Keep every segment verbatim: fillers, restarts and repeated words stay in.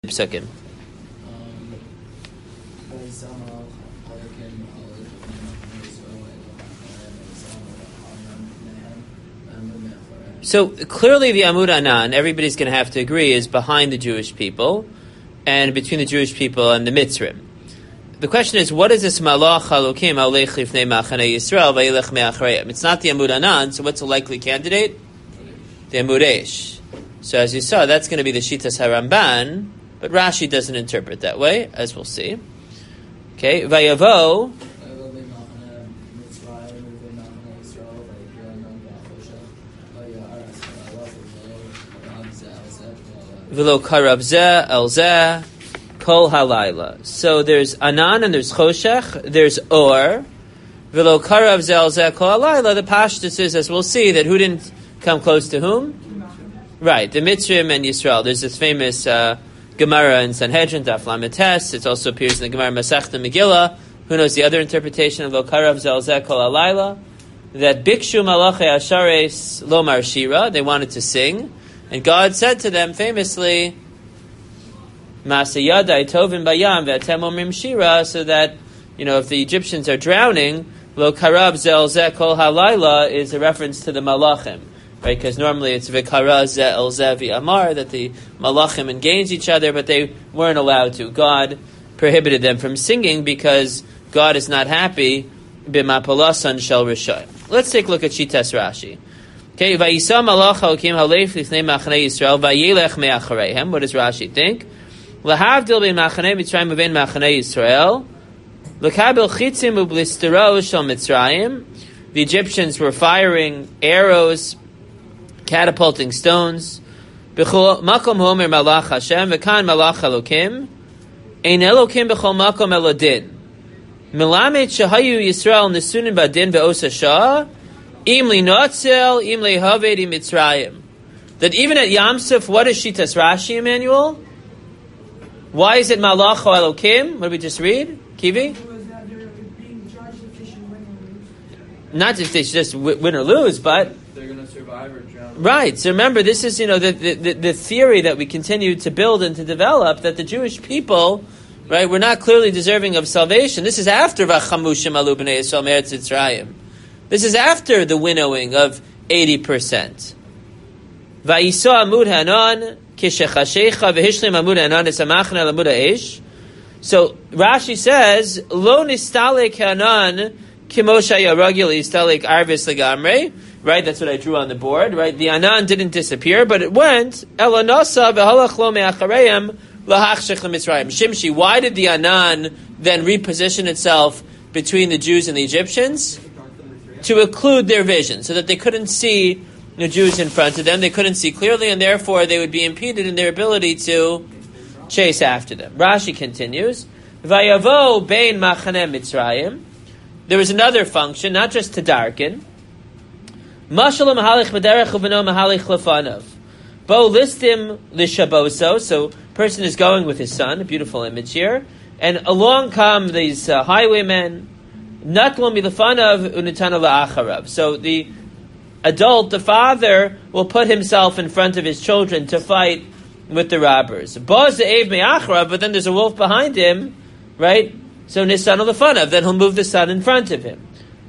Psukim. So clearly the Amud Anan, everybody's going to have to agree, is behind the Jewish people and between the Jewish people and the Mitzrim. The question is, what is this Malach Halukim Haolech Lifnei Machane Yisrael Vayilech Me'achareim? It's not the Amud Anan, so what's a likely candidate? The Amud Eish. So as you saw, that's going to be the Shitas HaRamban, but Rashi doesn't interpret that way, as we'll see. Okay, Vayavo. V'lo karav zeh el zeh kol halayla. So there's Anan and there's Choshech, there's Or. V'lo karav zeh el zeh kol halayla. The Pashtus is, as we'll see, that who didn't come close to whom? Right, the Mitzrim and Yisrael. There's this famous uh, Gemara in Sanhedrin, Daf Lamed Tes. It also appears in the Gemara Masechta Megillah. Who knows the other interpretation of Lo karav zeh el zeh kol halayla? That Bikshu Malachei Ashares Lomar Shira. They wanted to sing. And God said to them famously, Masayadai Tovim Bayam Ve'atem Omrim Shira, so that, you know, if the Egyptians are drowning, Lo Karab Zel Zeh Kol Halayla is a reference to the Malachim, right? Because normally it's V'kara Zeh El Zeh V'amar, that the Malachim engage each other, but they weren't allowed to. God prohibited them from singing because God is not happy B'mapalasan Shel Rishayim. Let's take a look at Shitas Rashi. Okay, Vayisa Malach Halukim Haolech Lifnei Machane Yisrael Vayilech Me'achareihem. What does Rashi think? Lahavdil bein Machane Mitzrayim ubein Machane Yisrael. L'kabel chitzim ublistero shel Mitzrayim. The Egyptians were firing arrows, catapulting stones. B'chol makom homer Malach Hashem v'kan Malach Halukim. Ein Elokim b'chol makom elodin. Melamed shahayu Yisrael nesunim badin ve'osa shah. Imli notzel, imli havedi mitzrayim. That even at Yam Suf, what is Shitas Rashi, Emmanuel? Why is it Malach Elokim? What did we just read? Kivi? Not if they just win or lose, but they're going to survive or drown. Right. So remember, this is, you know, the, the the theory that we continue to build and to develop, that the Jewish people, right, were not clearly deserving of salvation. This is after Vachamushim alu b'nei Yisrael me'eretz Mitzrayim. This is after the winnowing of eighty percent. Vayisa Amud Hanan kishechashecha v'hishlim Amud Hanan esamachna l'Amud Ha'esh. So Rashi says, Lo nistalek Hanan kimosha yaragil istalek arvis legamre. Right, that's what I drew on the board. Right, the Anan didn't disappear, but it went elanasa v'halach lo me'achareim lahachshech l'Mitzrayim. Shimshi, why did the Anan then reposition itself between the Jews and the Egyptians? To occlude their vision, so that they couldn't see the Jews in front of them, they couldn't see clearly, and therefore they would be impeded in their ability to chase after them. Rashi continues, Vayavo bein machane Mitzrayim. There was another function, not just to darken. Mashalom mahalich b'derech uveno mahalich lefanav. Bo listim lishaboso, so person is going with his son, a beautiful image here, and along come these uh, highwaymen. So the adult, the father, will put himself in front of his children to fight with the robbers. But then there's a wolf behind him, right? So Nisan Lefanav, then he'll move the son in front of him.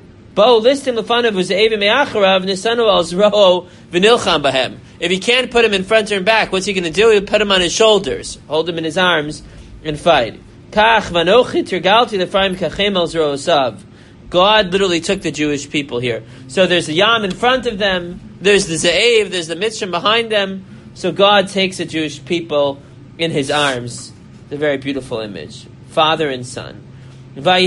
If he can't put him in front or back, what's he going to do? He'll put him on his shoulders, hold him in his arms, and fight. God literally took the Jewish people here. So there's the Yam in front of them, there's the Ze'ev, there's the Mitzrim behind them. So God takes the Jewish people in his arms. The very beautiful image. Father and son. Why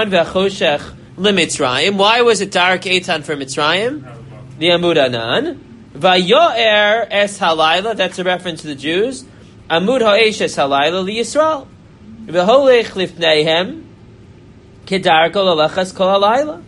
was it dark Eitan for Mitzrayim? The Amud Anan. Vayo'er es halayla, that's a reference to the Jews. Amud ha'esh es halayla li Yisrael. V'holech lifneihem kedar kol alachas kol halayla.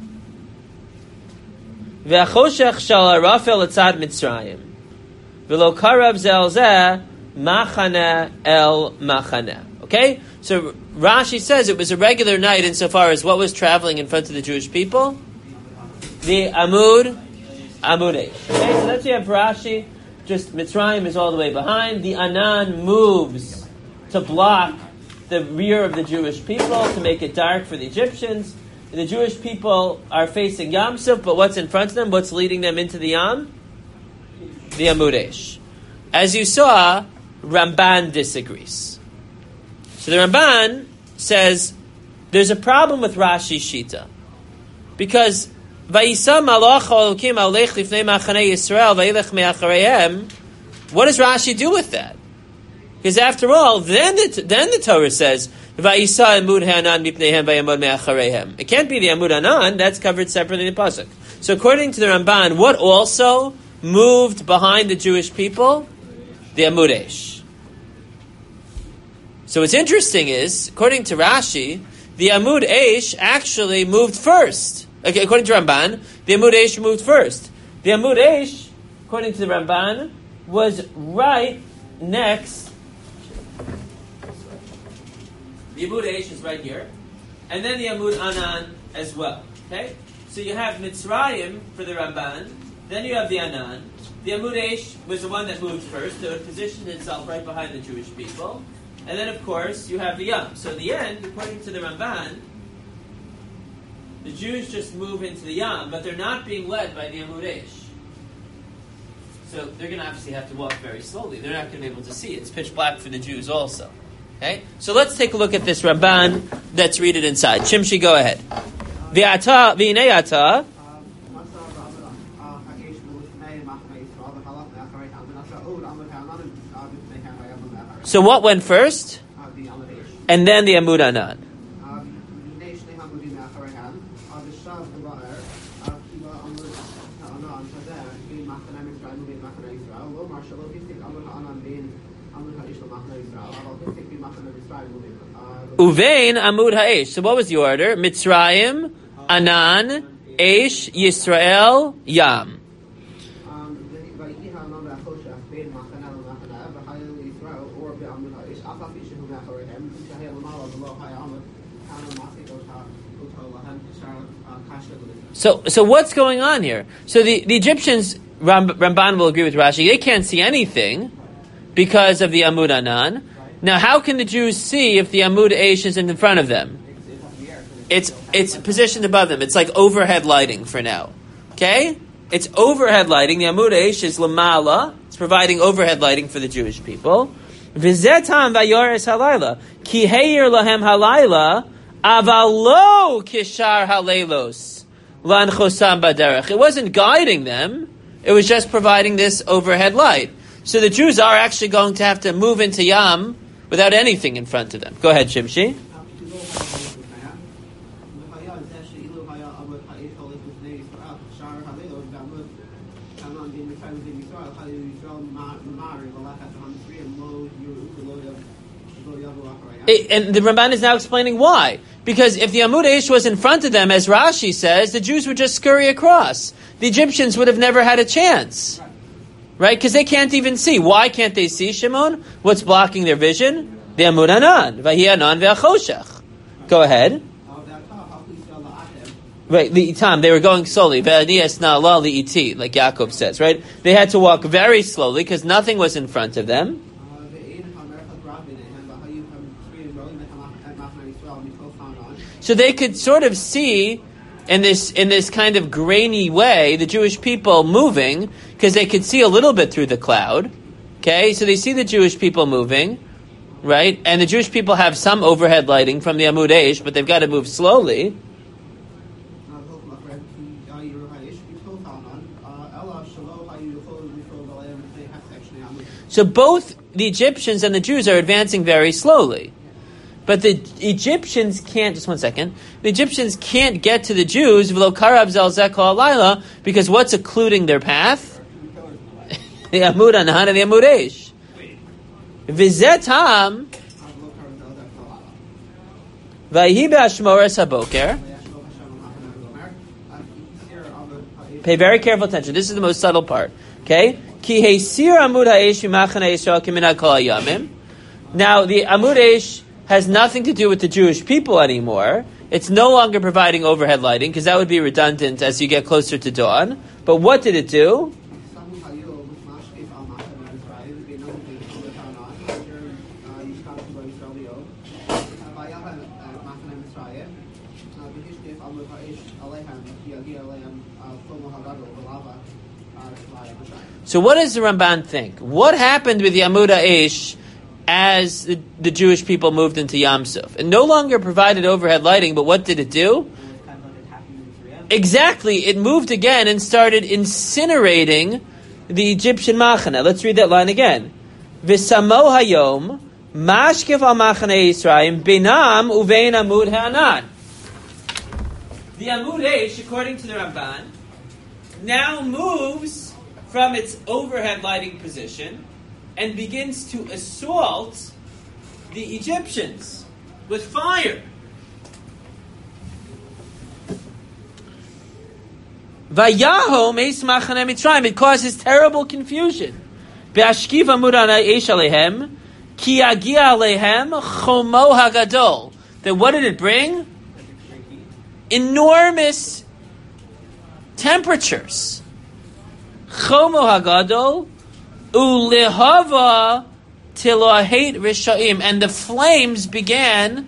V'achoshech shal arafel etzad Mitzrayim. V'lo karav zel zeh machane el machane. Okay? So Rashi says it was a regular night insofar as what was traveling in front of the Jewish people? The Amud, Amud Eish. Okay, so that's you have Rashi. Just Mitzrayim is all the way behind. The Anan moves to block the rear of the Jewish people, to make it dark for the Egyptians. The Jewish people are facing Yam Suf, but what's in front of them? What's leading them into the Yam? The Amud Eish. As you saw, Ramban disagrees. So the Ramban says there's a problem with Rashi's Shita. Because Vayisa malach ha'elokim ha'olech lifnei machanei Yisrael va'ilech me'achareihem, what does Rashi do with that? Because after all, then the, then the Torah says, Vayisa amud ha'anan mipneihem va'yamod me'achareihem. It can't be the amud ha'anan, that's covered separately in the pasuk. So according to the Ramban, what also moved behind the Jewish people? The Amud Eish. So what's interesting is, according to Rashi, the Amud Eish actually moved first. Okay, according to Ramban, the Amud Eish moved first. The Amud Eish, according to the Ramban, was right next. The Amud Eish is right here, and then the Amud Anan as well. Okay, so you have Mitzrayim for the Ramban, then you have the Anan. The Amud Eish was the one that moved first, so it positioned itself right behind the Jewish people. And then, of course, you have the Yam. So in the end, according to the Ramban, the Jews just move into the Yam, but they're not being led by the Amud Eish. So they're going to obviously have to walk very slowly. They're not going to be able to see. It's pitch black for the Jews also. Okay? So let's take a look at this Ramban that's read it inside. Shimshi, go ahead. V'ata, v'inei ata. So what went first? And then the Amud Anan. Uvein Amud Ha'esh. So what was the order? Mitzrayim, Anan, Eish, Yisrael, Yam. So, so what's going on here? So the, the Egyptians, Ram, Ramban will agree with Rashi, they can't see anything because of the Amud Anan. Now, how can the Jews see if the Amud Eish is in front of them? It's it's positioned above them. It's like overhead lighting for now. Okay? It's overhead lighting. The Amud Eish is lamala. It's providing overhead lighting for the Jewish people. V'zetam v'yores halayla. Ki heir lahem halayla avalo kishar halaylos. Lan chosam baderech. It wasn't guiding them. It was just providing this overhead light. So the Jews are actually going to have to move into Yam without anything in front of them. Go ahead, Shimshi. It, and the Ramban is now explaining why. Because if the Amud Eish was in front of them, as Rashi says, the Jews would just scurry across. The Egyptians would have never had a chance. Right? Because they can't even see. Why can't they see, Shimon? What's blocking their vision? The Amud Anan. Vahi Anan ve'achoshech. Go ahead. Right, li'itam, they were going slowly. Ve'aniyas na'ala li'iti, like Yaakov says, right? They had to walk very slowly because nothing was in front of them. So they could sort of see in this in this kind of grainy way the Jewish people moving because they could see a little bit through the cloud. Okay, so they see the Jewish people moving, right? And the Jewish people have some overhead lighting from the Amud Eish, but they've got to move slowly. So both the Egyptians and the Jews are advancing very slowly. But the Egyptians can't, just one second, the Egyptians can't get to the Jews because what's occluding their path? The Amud Anan and the Amud Eish. V'zetam v'yihi be'ashmores haboker. Pay very careful attention. This is the most subtle part. Okay? Ki heisir Amud Ha'esh v'machane Yisrael kiminag kol hayamim. Now, the Amud Eish has nothing to do with the Jewish people anymore. It's no longer providing overhead lighting because that would be redundant as you get closer to dawn. But what did it do? So what does the Ramban think? What happened with the Amud Eish as the, the Jewish people moved into Yam Suf? It no longer provided overhead lighting, but what did it do? Exactly, it moved again and started incinerating the Egyptian machane. Let's read that line again. V'samo hayom mashkef al machane Yisrael binam uvein Amud Ha'anan. The Amud Eish, according to the Ramban, now moves from its overhead lighting position and begins to assault the Egyptians with fire. Vayahom eis machane Mitzrayim. It causes terrible confusion. Be'ashkiv amud eish alehem ki yagia alehem chomo hagadol. Then what did it bring? Enormous temperatures. Chomo hagadol ulehava tilohet rishaim, and the flames began.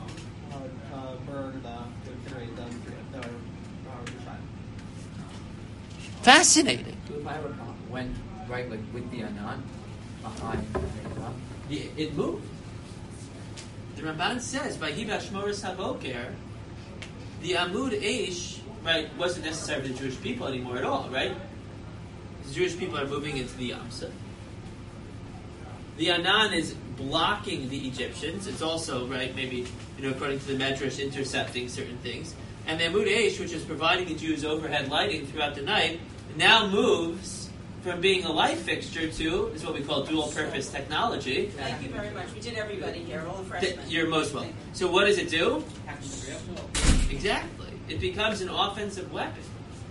Fascinating. When right, like with the Anan behind it, it moved. The Ramban says by Hiva Shmoris Havoker, the Amud Eish, right, wasn't necessary for the Jewish people anymore at all, right? The Jewish people are moving into the Yam Suf. The Anan is blocking the Egyptians. It's also, right, maybe, you know, according to the Medrash, intercepting certain things. And the Amud Eish, which is providing the Jews overhead lighting throughout the night, now moves from being a light fixture to is what we call dual-purpose technology. Thank you very much. We did everybody here, all the freshmen. You're most welcome. So what does it do? Exactly. It becomes an offensive weapon.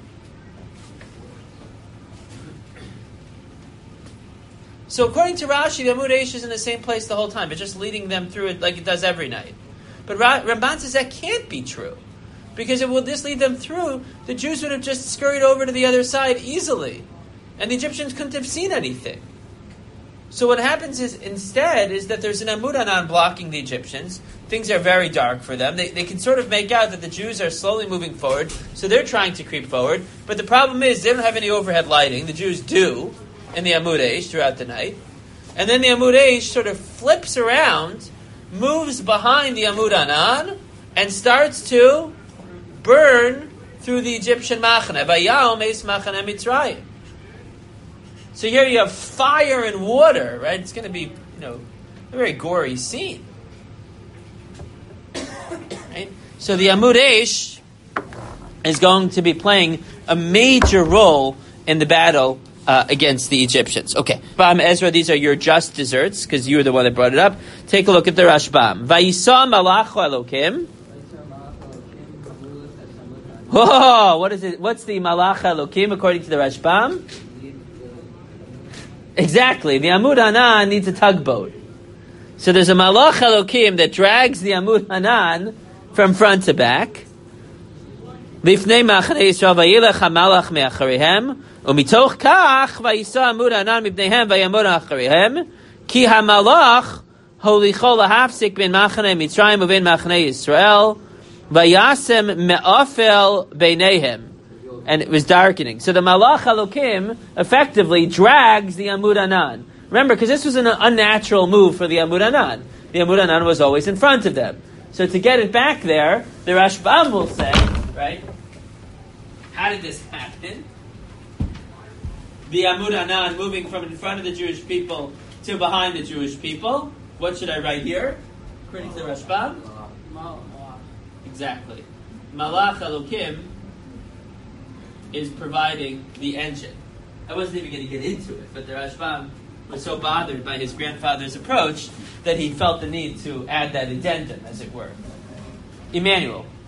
So according to Rashi, the Amud Eish is in the same place the whole time. It's just leading them through it like it does every night. But Ramban says that can't be true. Because if will this lead them through, the Jews would have just scurried over to the other side easily. And the Egyptians couldn't have seen anything. So what happens is instead is that there's an Amud Anan blocking the Egyptians. Things are very dark for them. They, they can sort of make out that the Jews are slowly moving forward. So they're trying to creep forward. But the problem is they don't have any overhead lighting. The Jews do in the Amud Eish throughout the night. And then the Amud Eish sort of flips around, moves behind the Amud Anan, and starts to burn through the Egyptian machane. Vayahom eis machane Mitzrayim. So here you have fire and water, right? It's going to be, you know, a very gory scene. Right? So the Amud Eish is going to be playing a major role in the battle uh, against the Egyptians. Okay, Bam Ezra, these are your just desserts because you were the one that brought it up. Take a look at the Rashbam. Vayisa malach Elokim. Whoa, what is it? What's the Malach Elokim according to the Rashbam? Exactly. The Amud Hanan needs a tugboat. So there's a Malach Elokim that drags the Amud Hanan from front to back. Lifnei Machane Yisrael vayilech hamalach me'acharihem umitoch kach vayisa Amud Hanan mibneihem vayamod acharihem ki hamalach holicho lahafsik bin Machane Mitzrayim u'bin Machane Yisrael Vayasem me'afel beinehem, and it was darkening. So the Malach Elokim effectively drags the Amud Anan. Remember, because this was an unnatural move for the Amud Anan. The Amud Anan was always in front of them. So to get it back there, the Rashbam will say, right? How did this happen? The Amud Anan moving from in front of the Jewish people to behind the Jewish people. What should I write here? According to the Rashbam. Exactly. Malach Elokim is providing the engine. I wasn't even going to get into it, but the Rashbam was so bothered by his grandfather's approach that he felt the need to add that addendum, as it were. Emmanuel.